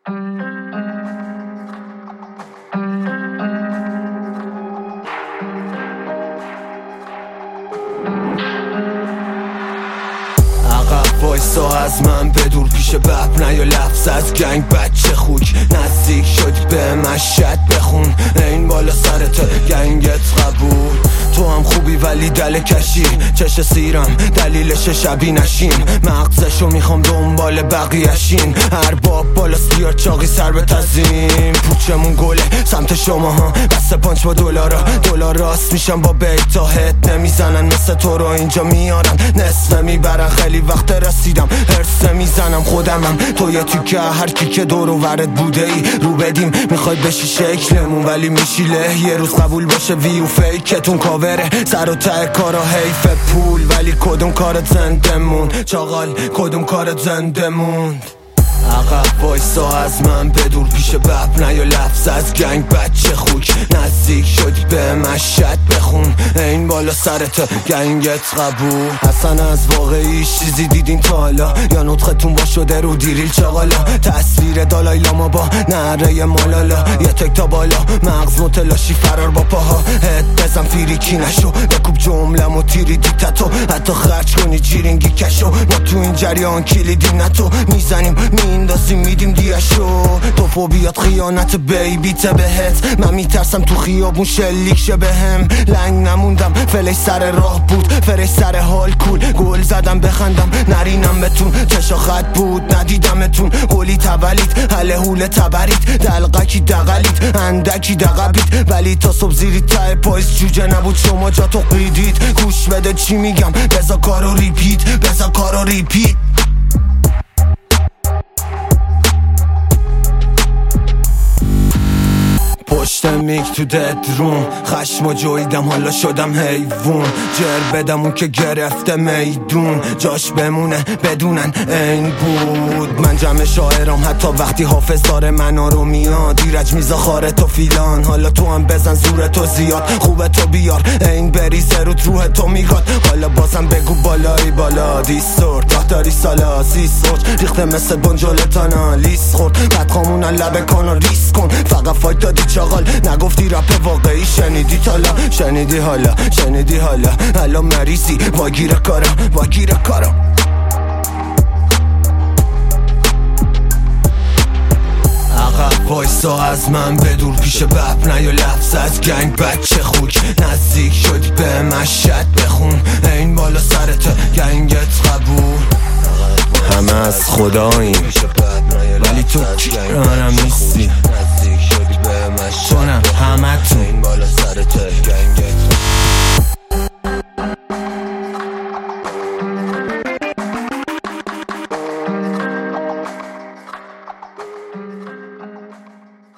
وایسا از من بدور پیش بب نیا لفظ از گنگ بچه خوک نزدیک شدی به مشهد بخون این بالا سرت گنگت قبول تو هم خوبی ولی دل کشی چش سیرم دلیلش شبی نشین مغزشو میخوام دنبال بقیه‌شین ارباب بالاست بیار چاقی سر به تزیم پوچمون گله سمت شما ها بسته پانچ با دلار راست میشم با بیتا هت نمیزنن مثل تو رو اینجا میارن نصفه میبرن خیلی وقت رسیدم هرسه میزنم خودمم تو یه تیکه هر کی که دور و ورد بوده ای رو بدیم میخوای بشی شکلمون ولی میشیله یه روز قبول باشه ویو فیکتون کاوره سر و ته کارا حیف پول ولی کدوم کارت زنده موند چاقال کدوم کارت زنده موند عقب وایسا از من بدور پیش بب نیا لفظ از گنگ بچه خوک نزدیک شدی به مشهد بخون این بالا سرت گنگت قبول اصلا از واقعی چیزی دیدین تا حالا یا نطختون با شده رو دیریل چاقالا تصویر دالای لاما با نره مالالا یه تک تا بالا مغز متلاشی فرار با پاها هد بزن فیریکی نشو بکوب جملم و تیری دیتتو حتی خرج کنی جیرینگی کشو ما تو این جریان کلیدیم نتو میزنیم میندازیم میدیم دیشو تو فوبیات خیانت بیبیته بهت من میترسم تو خیابون شلیک شه بهم لنگ نموندم فلش سر راه بود فرش سر حال کول گل زدم بخندم نرینم بتون چشا خط بود ندیدمتون قولی تولید حله حول تبرید دلقکی دقلید اندکی دقبید ولی تا صبح زیری ته پایز جوجه نبود شما جا تو قیدید گوش بده چی میگم بزا کارو ریپیت پشت میک تو دد روم خشم و جویدم حالا شدم حیوون جر بدم اون که گرفته میدون جاش بمونه بدونن این بود من جمع شاعرام حتی وقتی حافظ داره منا رو میاد ایرج میزا خاره تو فیلان حالا تو هم بزن زور تو زیاد خوبه تو بیار این بریزه روت روح تو میگاد حالا بازم بگو بالایی بالا دیستورت راه داری سالا سیسورت ریخته مثل بنجلتانا لیس خورد بدخامونن لبه کن و ریس کن فقط فایت دادی چاقال نگفتی رپ واقعی شنیدی حالا الان مریضی واگیر کارم عقب وایسا از من بدور پیش بب نیا لفظ از گنگ بچه خوک نزدیک شدی به مشهد بخون این بالا سرت گنگت قبول همه از خداییم ولی تو کنارم نیستی تو نه